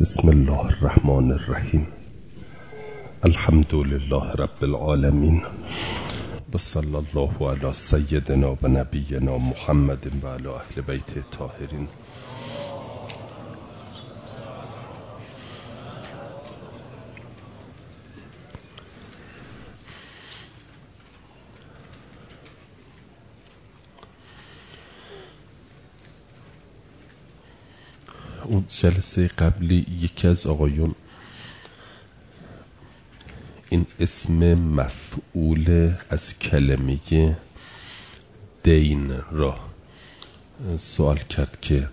بسم الله الرحمن الرحیم. الحمد لله رب العالمین و صلی الله علی سیدنا و نبینا محمد و علی اهل بیت الطاهرین. اون جلسه قبلی یکی از آقایون این اسم مفعول از کلمه دین را سوال کرد که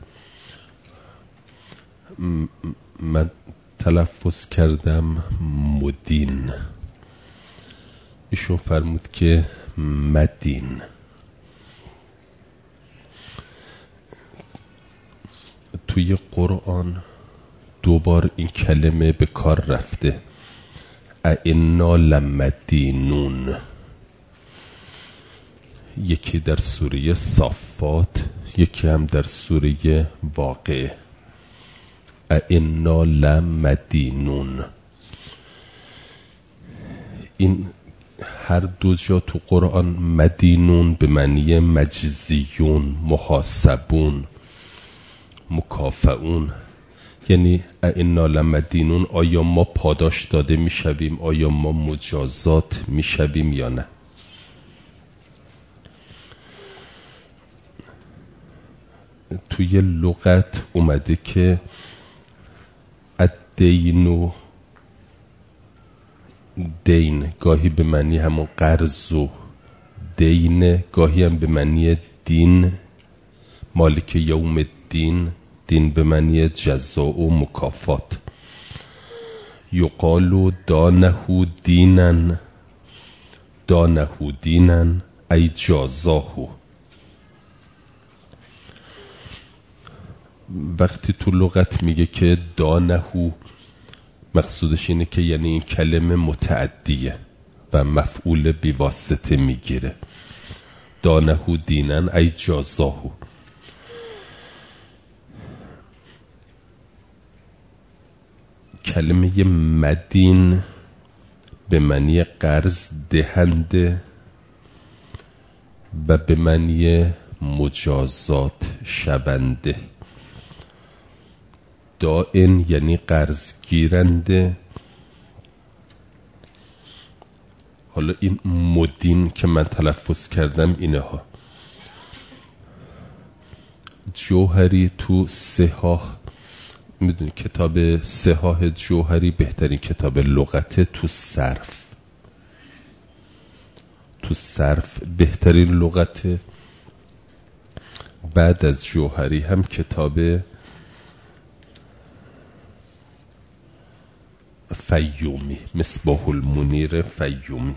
من تلفظ کردم مدین، ایشون فرمود که مدین. توی قرآن دوبار این کلمه به کار رفته، ائنا لمدینون، یکی در سوره صافات، یکی هم در سوره واقعه. ائنا لمدینون، این هر دو جا تو قرآن مدینون به معنی مجزیون، محاسبون، مکافئون، یعنی ائنا لمدینون، آیا ما پاداش داده میشویم، آیا ما مجازات میشویم یا نه. توی لغت اومده که الدین، دین گاهی به معنی همون قرض و دین، گاهی هم به معنی دین، مالک یوم الدین، دین به معنی جزا و مکافات. یقال دانه دینن، دانه دینن ای جازاهو. وقتی تو لغت میگه که دانه، مقصودش اینه که یعنی این کلمه متعدیه و مفعول بیواسطه میگیره. دانه دینن ای جازاهو. کلمه مدین به معنی قرض دهنده و به معنی مجازات شونده. دائن یعنی قرض گیرنده. حالا این مدین که من تلفظ کردم اینه ها. جوهری تو صحاح، میدونی کتاب صحاح جوهری بهترین کتاب لغته تو صرف. تو صرف بهترین لغته. بعد از جوهری هم کتاب فیومی، مصباح المنیر فیومی.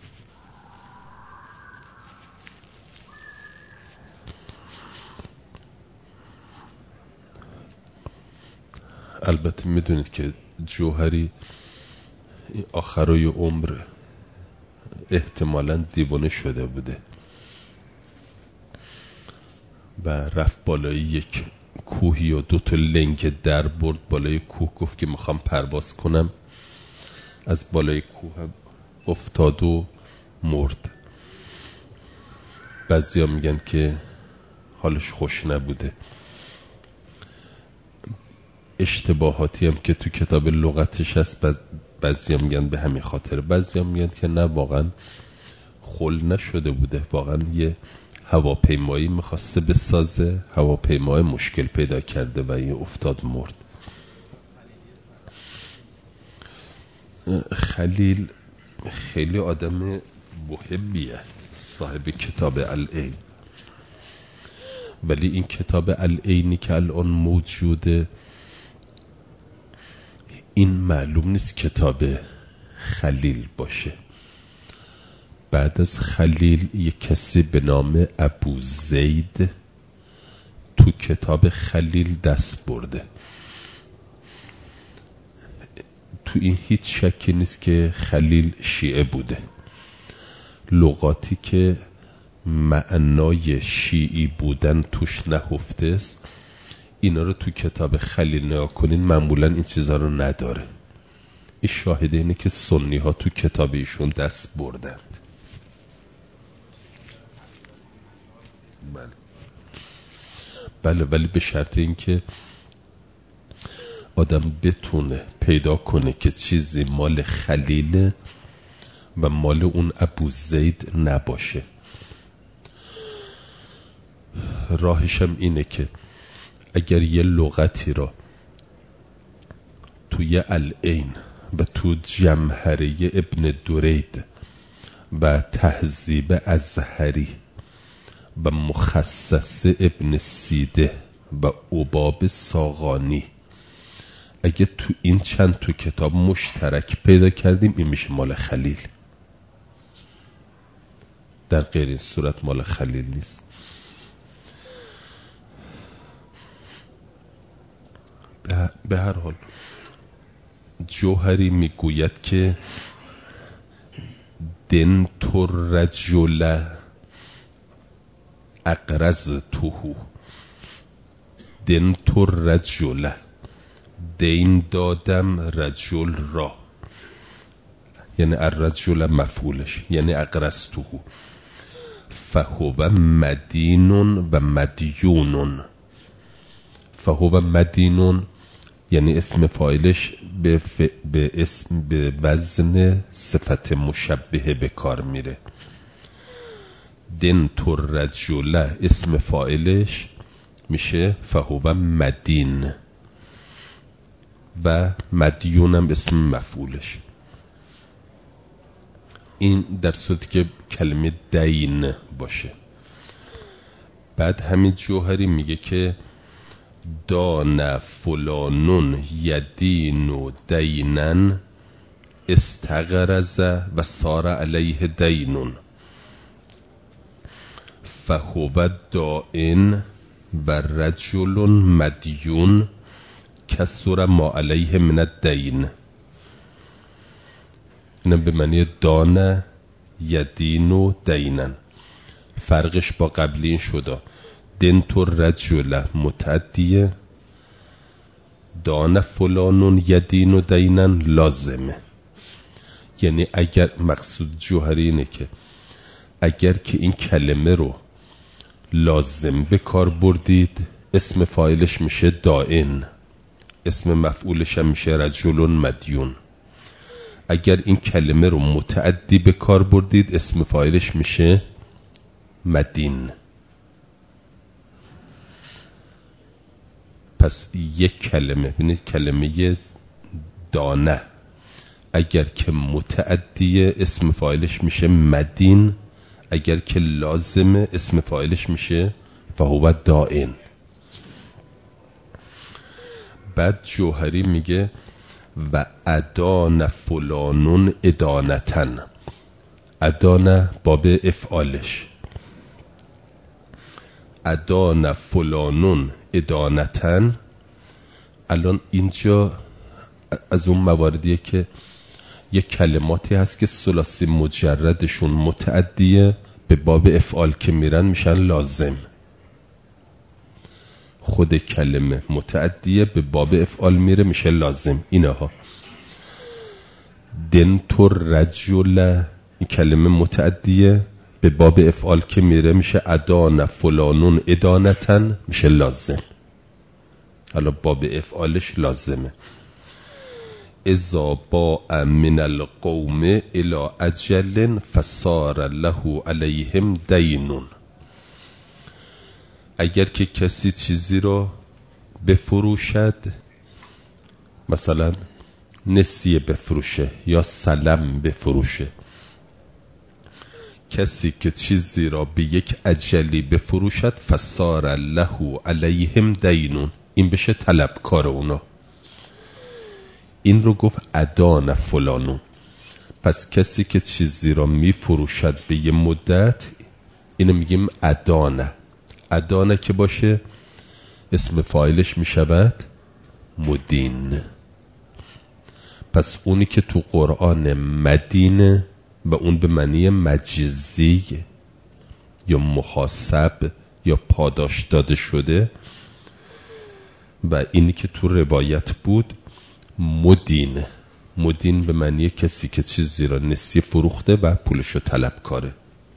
البته میدونید که جوهری آخرای عمر احتمالاً دیوانه شده بوده و رفت بالای یک کوهی و 2 لنگ در برد بالای کوه، گفت که میخوام پرواز کنم. از بالای کوه افتاد و مرد. بعضیا میگن که حالش خوش نبوده. اشتباهاتی هم که تو کتاب لغتش هست، بعضیا میگن به همین خاطر، بعضیا میگن که نه، واقعا خل نشده بوده، واقعا یه هواپیمایی میخواسته بسازه، هواپیمای مشکل پیدا کرده و این افتاد مرد. خلیل خیلی آدم محبیه، صاحب کتاب العین، ولی این کتاب العینی که الان موجوده این معلوم نیست کتاب خلیل باشه. بعد از خلیل یک کسی به نام ابو زید تو کتاب خلیل دست برده. تو این هیچ شکی نیست که خلیل شیعه بوده. لغاتی که معنای شیعی بودن توش نهفته است، اینا رو تو کتاب خلیل نگاه کنین معمولا این چیزا رو نداره. این شاهده اینه که سنی ها تو کتاب ایشون دست بردند. بله ولی به شرط این که آدم بتونه پیدا کنه که چیزی مال خلیل و مال اون ابو زید نباشه. راهشم اینه که اگر یه لغتی را توی العین و تو جمهره ابن درید و تهذیب ازهری و مخصص ابن سیده و عباب ساغانی اگه تو این چند تو کتاب مشترک پیدا کردیم این میشه مال خلیل. در غیر این صورت مال خلیل نیست. به هر حال جوهری میگوید که دنت الرجل اقرضته، دنت الرجل دین دادم رجل را، یعنی الرجل مفعولش یعنی اقرضته، فهو مدین و مدیون. فهو مدینون یعنی اسم فاعلش به وزن صفت مشبهه به کار میره. دنت الرجل اسم فاعلش میشه فهو مدین و مدیونم اسم مفعولش. این در صورتی که کلمه دین باشه. بعد همین جوهری میگه که دان فلانون یدین دینن استغرز و صار علیه دینون فهو دائن و رجل مدیون کسر ما علیه من الدین. اینم به معنی دان یدین و دینن. فرقش با قبلی این شده دنت الرجل متعدیه، دان فلانون یدین و دینن لازمه. یعنی اگر مقصود جوهری اینه که اگر که این کلمه رو لازم به کار بردید اسم فاعلش میشه دائن، اسم مفعولش هم میشه رجل مدیون. اگر این کلمه رو متعدی به کار بردید اسم فاعلش میشه مدین. پس یک کلمه، ببینید کلمه دانه اگر که متعدیه اسم فاعلش میشه مدین، اگر که لازمه اسم فاعلش میشه فهو دائن. بعد جوهری میگه و ادان فلانون ادانتن. ادانه باب افعالش، ادان فلانون ادانتن. الان اینجا از اون مواردیه که یک کلماتی هست که ثلاثی مجردشون متعدیه، به باب افعال که میرن میشن لازم. خود کلمه متعدیه به باب افعال میره میشه لازم. اینها دنت الرجل این کلمه متعدیه به باب افعال که میره میشه ادان فلانون ادانتن میشه لازم. حالا باب افعالش لازمه. اذا باء من القوم الى اجل فصار له علیهم دینون. اگر که کسی چیزی رو بفروشد، مثلا نسیه بفروشه یا سلم بفروشه، کسی که چیزی را به یک اجلی بفروشد فصار له علیهم دینون، این بشه طلبکار اونا. این رو گفت ادان فلانون. پس کسی که چیزی را می فروشد به یه مدت اینو میگیم ادانه. ادانه که باشه اسم فاعلش می شود مدین. پس اونی که تو قرآن مدینه و اون به معنی مجزی یا محاسب یا پاداش داده شده، و اینی که تو روایت بود مدین به معنی کسی که چیزی را نسیه فروخته و پولشو طلب کاره.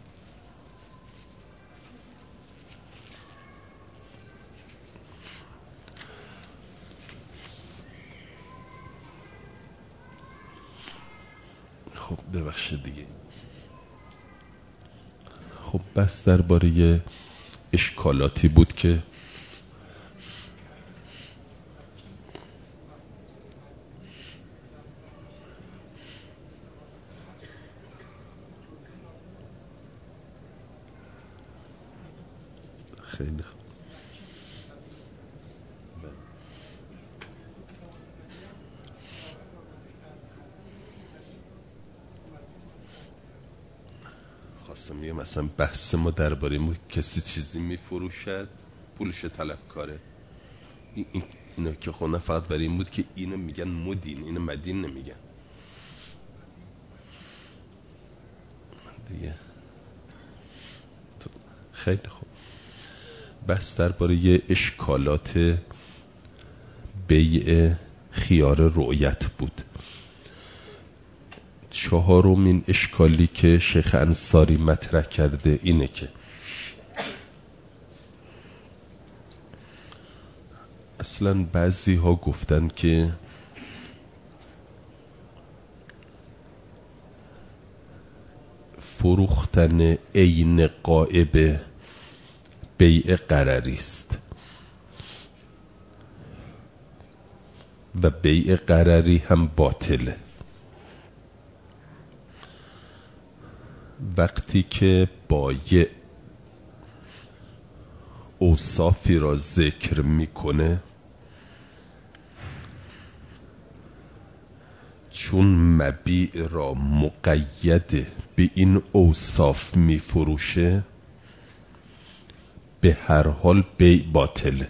خب ببخشید دیگه. خب بس درباره اشکالاتی بود که خیلی خواستم میگم مثلا بحث ما درباره کسی چیزی میفروشد پولش طلب کاره، اینو که خونه فقط برای این بود که اینو میگن مدین، اینو مدین نمیگن دیگه. خیلی خوب. بس درباره اشکالات بیع خیار رؤیت بود. چهارمین اشکالی که شیخ انصاری مطرح کرده اینه که اصلا بعضی ها گفتن که فروختن عین غائب بیع غرری است و بیع غرری هم باطله. وقتی که بایع اوصافی را ذکر میکنه چون مبیع را مقید به این اوصاف میفروشه به هر حال بیع باطله.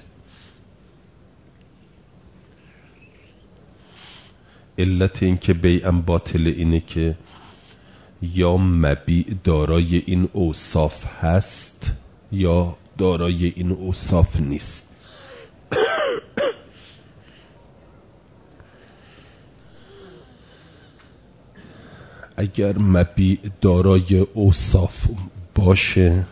علت این که بیعم باطله اینه که یا مبیع دارای این اوصاف هست یا دارای این اوصاف نیست. اگر مبیع دارای اوصاف باشه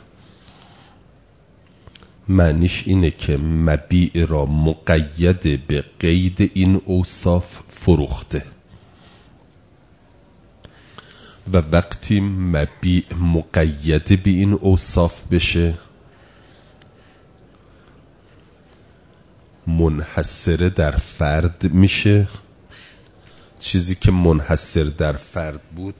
معنیش اینه که مبیع را مقید به قید این اوصاف فروخته و وقتی مبیع مقید به این اوصاف بشه منحصر در فرد میشه. چیزی که منحصر در فرد بود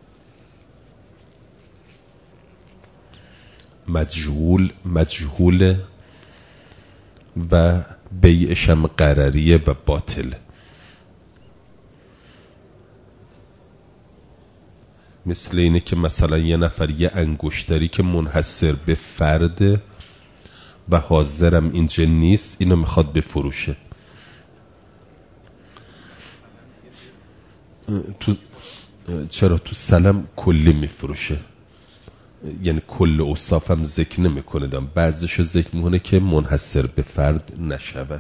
مجهول و بیعشم غرریه و باطل. مثل اینه که مثلا یه نفر یه انگشتری که منحصر به فرد و حاضرم اینجا نیست اینو میخواد بفروشه، چرا تو سلم کلی میفروشه، یعنی کل اوصافم ذکر نمیکنه، بعضیشو ذکر میکنه که منحصر به فرد نشود.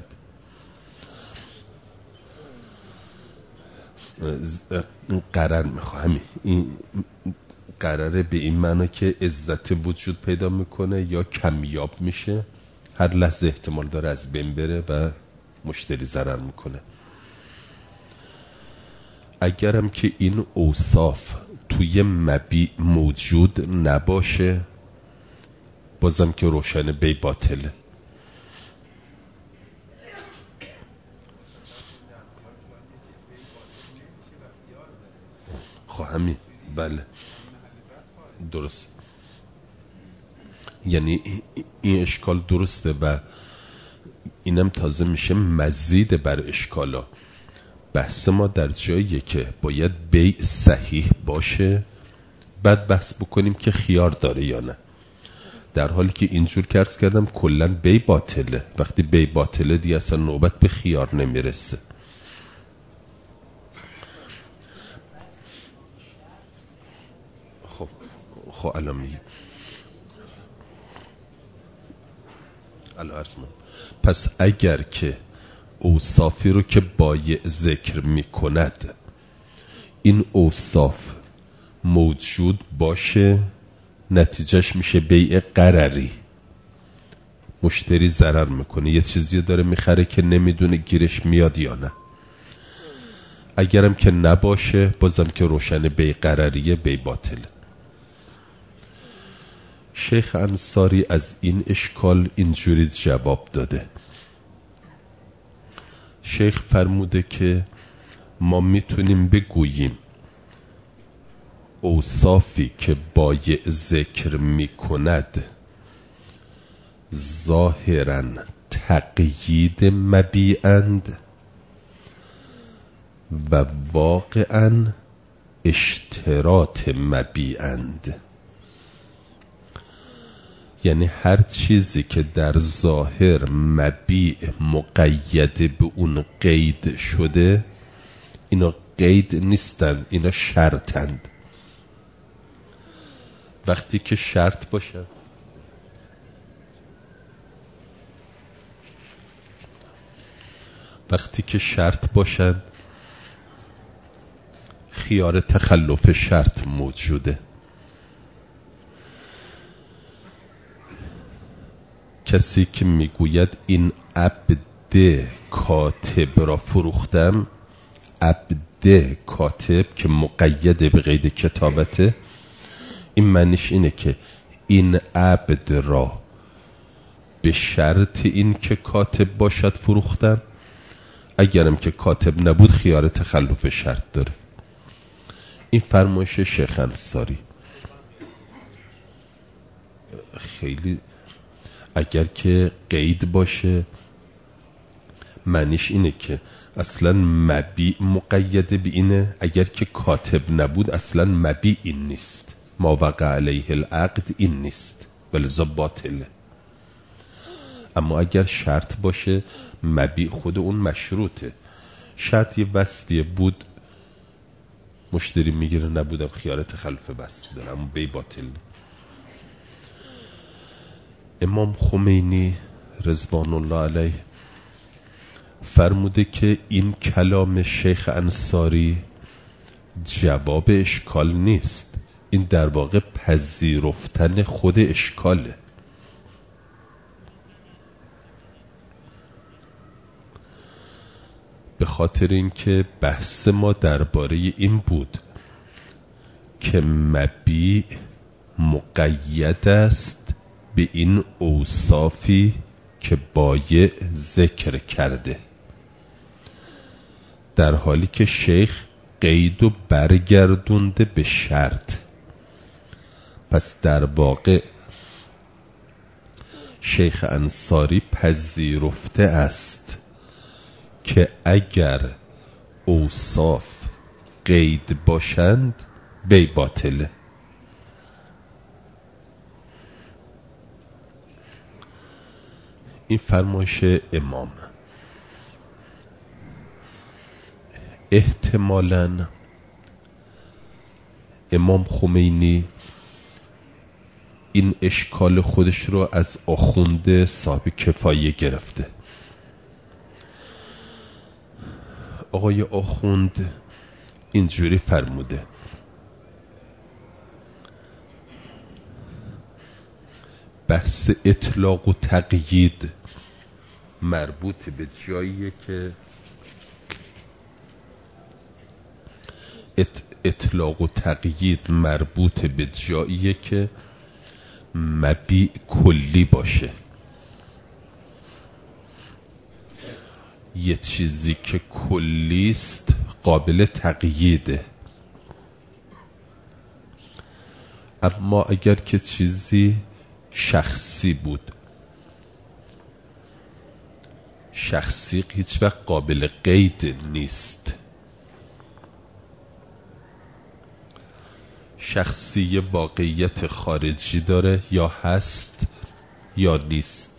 قرار میخواه این قراره به این معنی که عزت وجود پیدا میکنه یا کمیاب میشه، هر لحظه احتمال داره از بین بره و مشتری ضرر میکنه. اگرم که این اوصاف توی مبیع موجود نباشه بازم که روشن بیع باطله. خب همین بله درست، یعنی این اشکال درسته و اینم تازه میشه مزید بر اشکالا. بحث ما در جاییه که باید بیع صحیح باشه بعد بحث بکنیم که خیار داره یا نه، در حالی که اینجور که عرض کردم کلن بیع باطله. وقتی بیع باطله دیگه اصلا نوبت به خیار نمیرسه. خب الان میگیم الان عرض من. پس اگر که اوصافی رو که بایع ذکر می کند این اوصاف موجود باشه، نتیجهش میشه بیع غرری. مشتری ضرر میکنه، یه چیزی داره میخره که نمیدونه گیرش میاد یا نه. اگرم که نباشه بازم که روشن بیع غرریه، بیع باطله. شیخ انصاری از این اشکال اینجوری جواب داده. شیخ فرموده که ما میتونیم بگوییم اوصافی که بایع ذکر میکند ظاهراً تقیید مبیعند و واقعاً اشتراط مبیعند. یعنی هر چیزی که در ظاهر مبیع مقید به اون قید شده، اینا قید نیستند، اینا شرطند. وقتی که شرط باشد خیار تخلف شرط موجوده. کسی که میگوید این عبد کاتب را فروختم، عبد کاتب که مقید به قید کتابته، این معنیش اینه که این عبد را به شرط این که کاتب باشد فروختم، اگرم که کاتب نبود خیار تخلف شرط داره. این فرمایش شیخ انصاری. خیلی اگر که قید باشه معنیش اینه که اصلا مبیع مقید به اینه، اگر که کاتب نبود اصلا مبیع این نیست، ما وقع علیه العقد این نیست، ولذا باطله. اما اگر شرط باشه مبیع خود اون مشروطه. شرط یه وصفیه بود، مشتری میگیره، نبودم خیار تخلف وصف داره، اما بی باطل. امام خمینی رضوان الله علیه فرموده که این کلام شیخ انصاری جواب اشکال نیست، این در واقع پذیرفتن خود اشکاله. به خاطر اینکه بحث ما درباره این بود که مبیع مقید است به این اوصافی که بایع ذکر کرده، در حالی که شیخ قید و برگردونده به شرط. پس در واقع شیخ انصاری پذیرفته است که اگر اوصاف قید باشند بی باطله. این فرمایش امام. احتمالاً امام خمینی این اشکال خودش رو از آخوند صاحب کفایه گرفته. آقای آخوند اینجوری فرموده: بحث اطلاق و تقیید مربوط به جاییه که اطلاق و تقیید مربوط به جاییه که مبیع کلی باشه. یه چیزی که کلیست قابل تقییده. اما اگر که چیزی شخصی بود، شخصی هیچ وقت قابل قید نیست. شخصی واقعیت خارجی داره، یا هست یا نیست.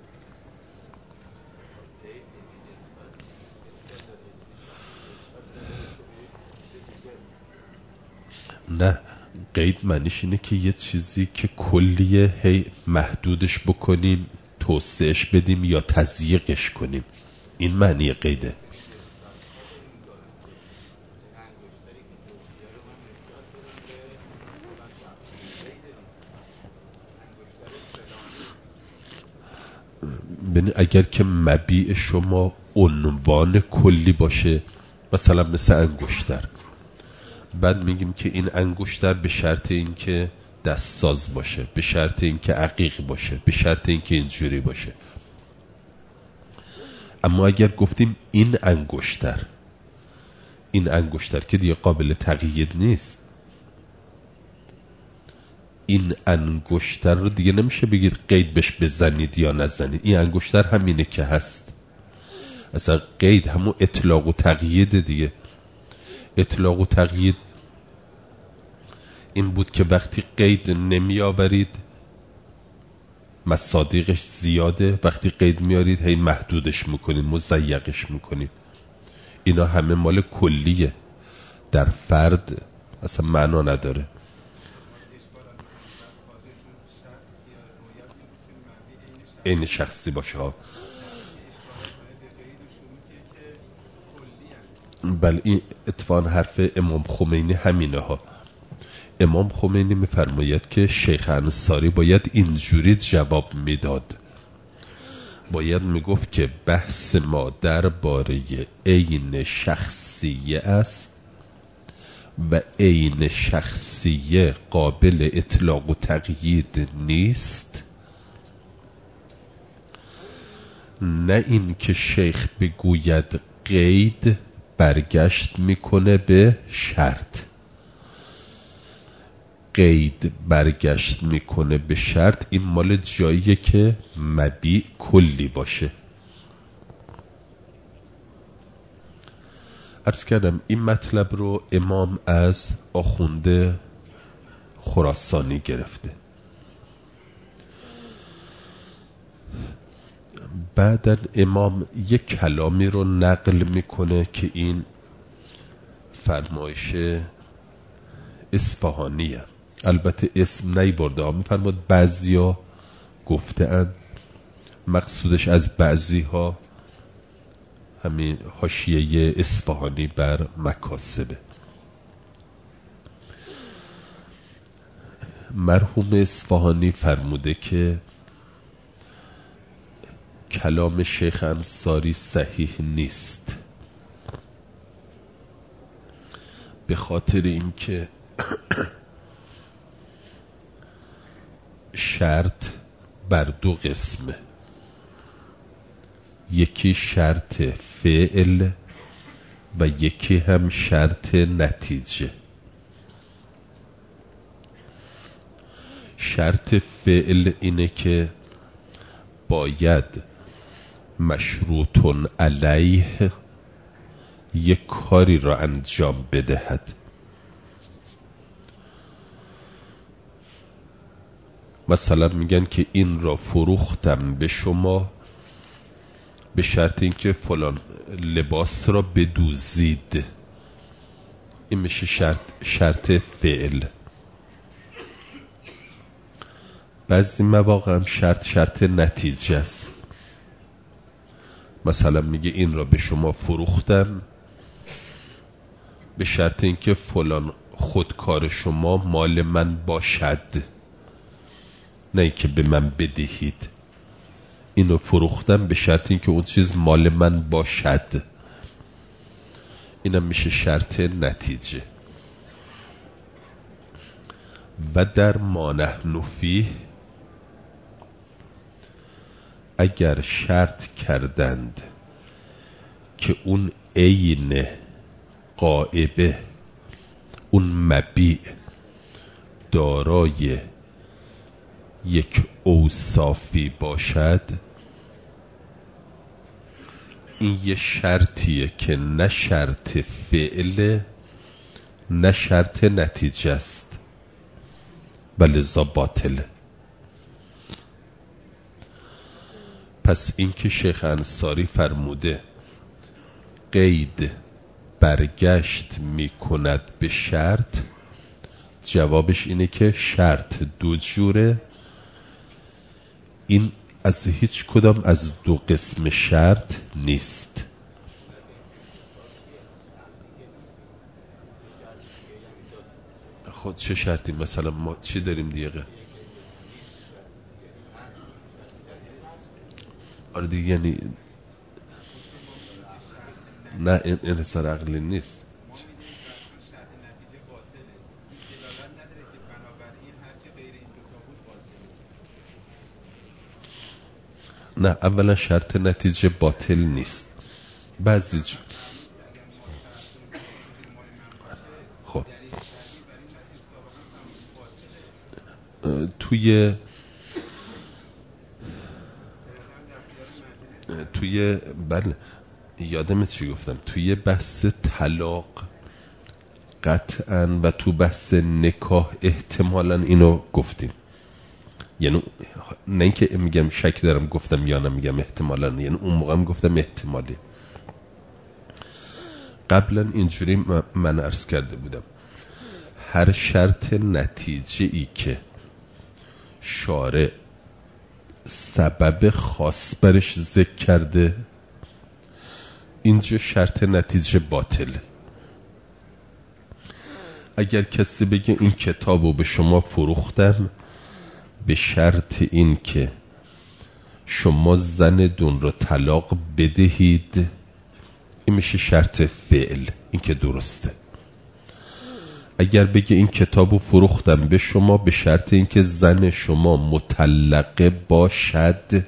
نه، قید معنیش اینه که یه چیزی که کلیه هی محدودش بکنیم، توسعهش بدیم یا تضییقش کنیم. این معنی قیده. ببین اگر که مبیع شما عنوان کلی باشه، مثلا مثل انگشتر، بعد میگیم که این انگشتر به شرط این که دستساز باشه، به شرط این که عقیق باشه، به شرط این که اینجوری باشه. اما اگر گفتیم این انگشتر که دیگه قابل تقیید نیست، این انگشتر رو دیگه نمیشه بگید قید بش بزنید یا نزنید، این انگشتر همینه که هست. اصلا قید همون اطلاق و تقیید دیگه. اطلاق و تقیید این بود که وقتی قید نمی آورید مصادیقش زیاده، وقتی قید میارید هی محدودش میکنید، مضیقش میکنید. اینا همه مال کلیه، در فرد اصلا معنا نداره. این شخصی باشه ها. بله این اتفاقا حرف امام خمینی همینه ها. امام خمینی میفرماید که شیخ انصاری باید اینجوری جواب میداد، باید میگفت که بحث ما درباره عین شخصیه است و عین شخصیه قابل اطلاق و تقیید نیست، نه این که شیخ بگوید قید برگشت میکنه به شرط، قید برگشت میکنه به شرط. این مال جاییه که مبیع کلی باشه. عرض کردم این مطلب رو امام از آخونده خراسانی گرفته. بعدن امام یک کلامی رو نقل میکنه که این فرمایش اصفهانیه، البته اسم نیبرده ها، میفرماد بعضی ها گفته اند، مقصودش از بعضی ها همین حاشیه اصفهانی بر مکاسبه. مرحوم اصفهانی فرموده که کلام شیخ انصاری صحیح نیست، به خاطر اینکه شرط بر دو قسمه، یکی شرط فعل و یکی هم شرط نتیجه. شرط فعل اینه که باید مشروطن علیه یک کاری را انجام بدهد. مثلا میگن که این را فروختم به شما به شرط اینکه فلان لباس را بدوزید. این میشه شرط فعل. بعضی مواقع هم شرط نتیجه است. مثلا میگه این را به شما فروختم به شرط اینکه فلان خودکار شما مال من باشد، نه اینکه به من بدهید. اینو فروختم به شرط اینکه اون چیز مال من باشد. اینم میشه شرط نتیجه. و در ما نحن فیه اگر شرط کردند که اون عین غائبه، اون مبیع دارای یک اوصافی باشد، این یه شرطیه که نه شرط فعل نه شرط نتیجه است، ولذا باطله. پس این که شیخ انصاری فرموده قید برگشت می کند به شرط، جوابش اینه که شرط دو جوره. این از هیچ کدام از دو قسم شرط نیست. خود چه شرطی؟ مثلا ما چی داریم دیگه؟ آره دیگه، یعنی نه این انحصار عقلی نیست. نه اولا شرط نتیجه باطل نیست. بعضی خب توی بله یادمه چی گفتم، توی بحث طلاق قطعا و تو بحث نکاح احتمالا اینو گفتیم. یعنی نه اینکه میگم شک دارم گفتم یا نمیگم احتمالا، یعنی اون موقع هم گفتم احتمالی. قبلا اینجوری من عرض کرده بودم هر شرط نتیجه ای که شارع سبب خاص برش ذکر کرده اینجا شرط نتیجه باطله. اگر کسی بگه این کتابو به شما فروختم به شرط این که شما زن دون رو طلاق بدهید، این میشه شرط فعل، این که درسته. اگر بگه این کتابو فروختم به شما به شرط این که زن شما مطلقه باشد،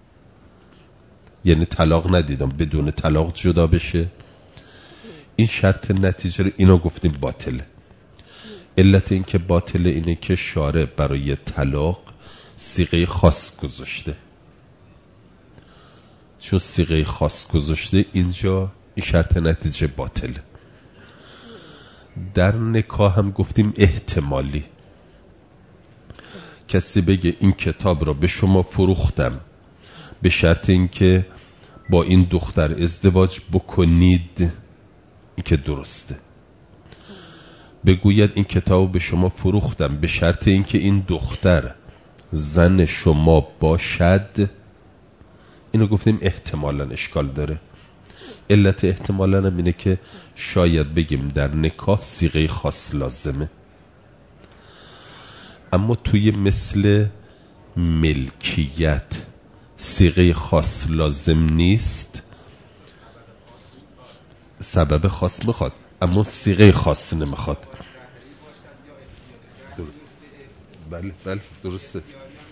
یعنی طلاق ندیدم بدون طلاق جدا بشه، این شرط نتیجه رو اینو گفتیم باطله. علت این که باطله اینه که شارع برای طلاق صیغه خاص گذاشته. چون صیغه خاص گذاشته اینجا این شرط نتیجه باطله. در نکاح هم گفتیم احتمالی. کسی بگه این کتاب را به شما فروختم به شرط اینکه با این دختر ازدواج بکنید، این که درسته. بگوید این کتاب به شما فروختم به شرط اینکه این دختر زن شما باشد، اینو گفتیم احتمالاً اشکال داره. علت احتمالاً هم اینه که شاید بگیم در نکاح صیغه خاص لازمه، اما توی مثل ملکیت صیغه خاص لازم نیست. سبب خاص میخواد اما صیغه خاص نمیخواد. درست. بله درسته.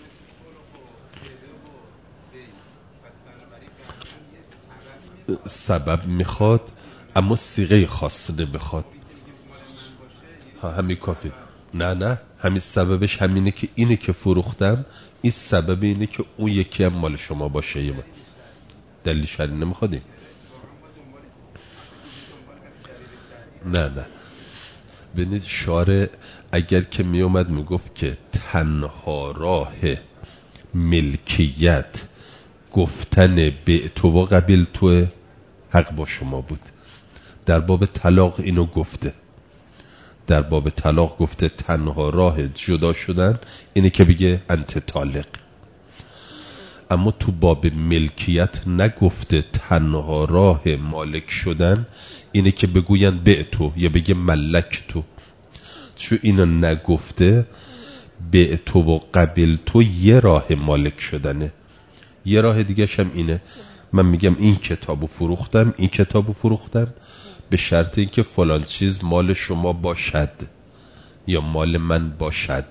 سبب میخواد اما صیغه خاص نمیخواد. همین کافی. نه همین سببش همینه که اینه که فروختم، این سبب اینه که اون یکی هم مال شما باشه. یه دلیل شرعی نمیخوادی. نه ببینید شارع اگر که می اومد می گفت که تنها راه ملکیت گفتن به تو و قبیل تو، حق با شما بود. در باب طلاق اینو گفته، در باب طلاق گفته تنها راه جدا شدن اینه که بگه انت طالق. اما تو باب ملکیت نگفته تنها راه مالک شدن اینه که بگوین به تو یا بگه ملک تو. چون اینو نگفته به تو و قبل تو یه راه مالک شدنه. یه راه دیگه هم اینه من میگم این کتابو فروختم به شرط اینکه فلان چیز مال شما باشد یا مال من باشد.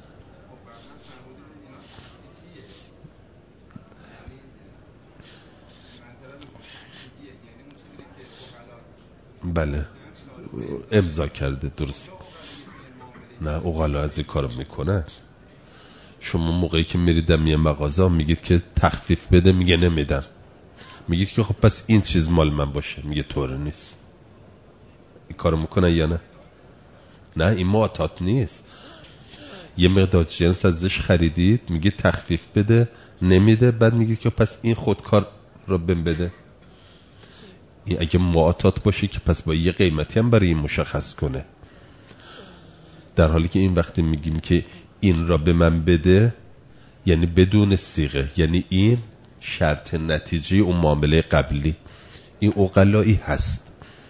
بله امضا کرده، درست. نه اوغلا از این کارو میکنن. شما موقعی که میریدم یه مغازه میگید که تخفیف بده، میگه نمیدم. میگید که خب پس این چیز مال من باشه، میگه طور نیست. این کارو میکنن یا نه؟ نه این معتاد نیست. یه مقدار جنس ازش خریدید میگه تخفیف بده، نمیده، بعد میگه که پس این خودکار رو بهم بده. این اگه معتاد باشه که پس با یه قیمتی هم برای این مشخص کنه. در حالی که این وقتی میگیم که این را به من بده یعنی بدون صیغه، یعنی این شرط نتیجه اون معامله قبلی. این عقلایی هست.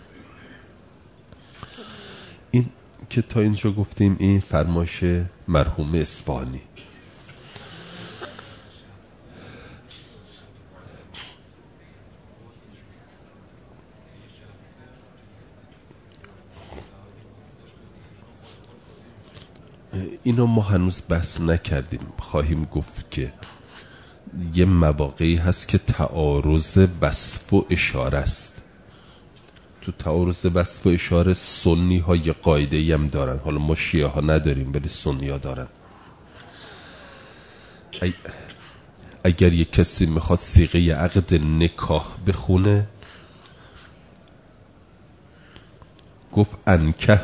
این که تا اینجا گفتیم این فرمایش مرحوم اصفهانی. اینو ما هنوز بحث نکردیم. خواهیم گفت که یه مواقعی هست که تعارض وصف و اشاره است. تو تعارض وصف و اشاره سنی ها یه قاعده هم دارن، حالا ما شیعه ها نداریم ولی سنی ها دارن. اگر یک کسی میخواد صیغه عقد نکاح بخونه، گفت انکه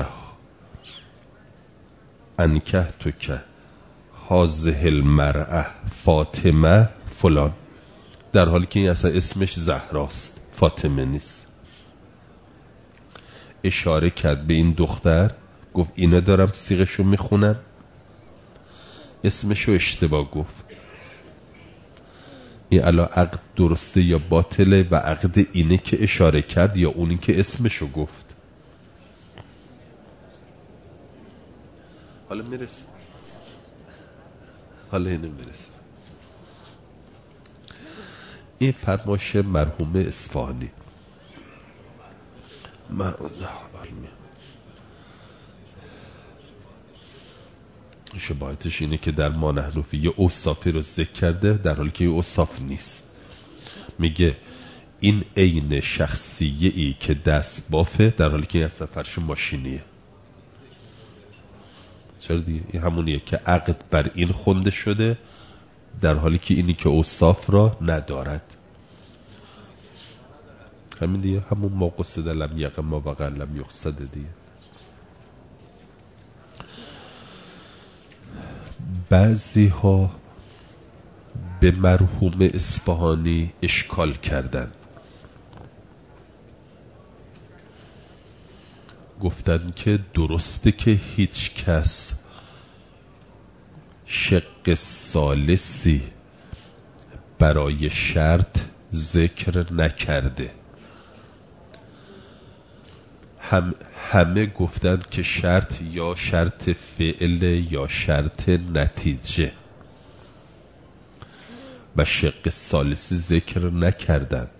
تو که هازه المرأه فاطمه فلان، در حالی که این اصلا اسمش زهراست، فاطمه نیست. اشاره کرد به این دختر، گفت اینو دارم صیغه‌شو میخونم، اسمشو اشتباه گفت. این الان عقد درسته یا باطله؟ و عقد اینه که اشاره کرد یا اونی که اسمشو گفت؟ حالا میرسه، حالا اینو میرسه. این فرمایش مرحوم اصفهانی. شباهتش اینه که در ما نحن فی یه اوصافی رو ذکر کرده در حالی که یه اوصاف نیست. میگه این عین شخصیه ای که دست بافه در حالی که این اصلا فرش ماشینیه. چرا دیگه؟ این همونیه که عقد بر این خونده شده در حالی که اینی که اوصاف را ندارد. همین دیگه، همون ما قصد لم یقم ما وقع لم یقصد دیگه. بعضی ها به مرحوم اصفهانی اشکال کردند، گفتند که درسته که هیچ کس شق ثالثی برای شرط ذکر نکرده. همه گفتند که شرط یا شرط فعل یا شرط نتیجه و شق ثالثی ذکر نکردند.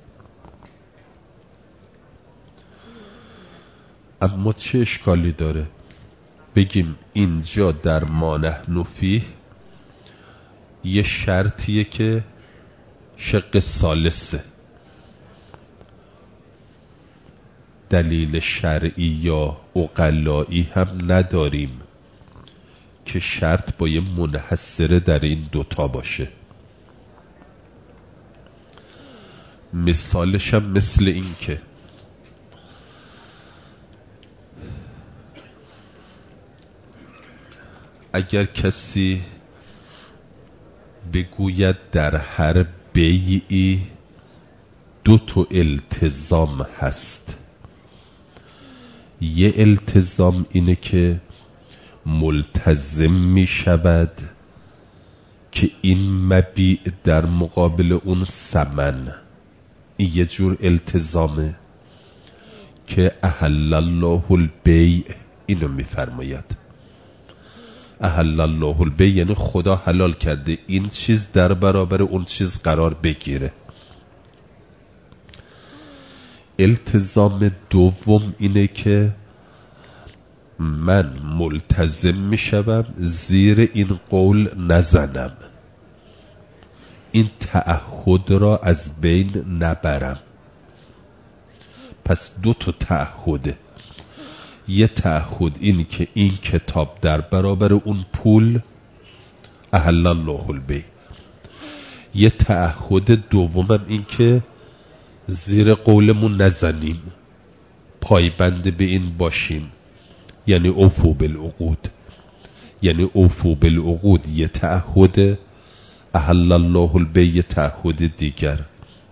اما چه اشکالی داره بگیم اینجا در ما نحن فیه یه شرطیه که شق ثالثه، دلیل شرعی یا عقلایی هم نداریم که شرط با یه منحصره در این دوتا باشه. مثالش هم مثل این که اگر کسی بگوید در هر بیعی دو تا التزام هست، یه التزام اینه که ملتزم می شود که این مبیع در مقابل اون ثمن، این یه جور التزامه که احل الله البیع اینو می فرماید. احل الله البیع یعنی خدا حلال کرده این چیز در برابر اون چیز قرار بگیره. التزام دوم اینه که من ملتزم می شوم زیر این قول نزنم، این تعهد را از بین نبرم. پس دو تا تعهده، یه تعهد این که این کتاب در برابر اون پول احل الله البیع، یه تعهد دومم این که زیر قولمون نزنیم، پایبند به این باشیم، یعنی اوفو بالعقود. یعنی اوفو بالعقود یه تعهد، احل الله البیع یه تعهد دیگر.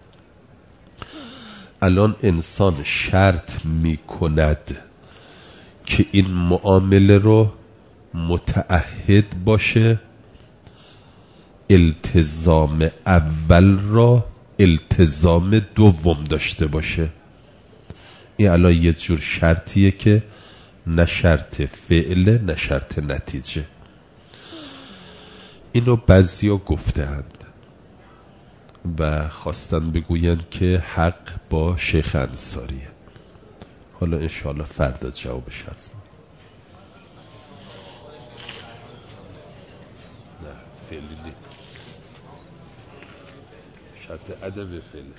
الان انسان شرط می کند که این معامله رو متعهد باشه التزام اول را التزام دوم داشته باشه. این الان یه جور شرطیه که نه شرط فعله نه شرط نتیجه. اینو بعضیا گفته‌اند و خواستن بگویند که حق با شیخ انصاریه. حالا انشاءالله فردا جوابش هست. نه فعلی نی شرط عدم فعل،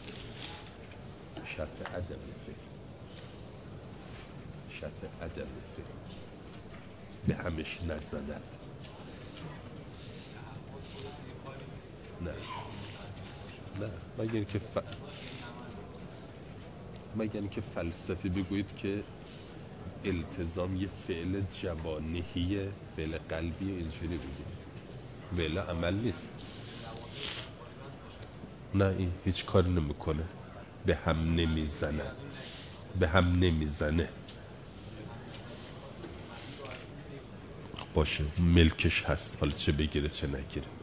شرط عدم فعل، شرط عدم فعل به همش نزند. نه مگر اینکه فلسفی بگویید که التزام یه فعل جوانحیه، فعل قلبیه، اینجوری بگید فعل عمل نیست. نه این هیچ کار نمیکنه، به هم نمیزنه، به هم نمیزنه. باشه ملکش هست، حالا چه بگیره چه نگیره.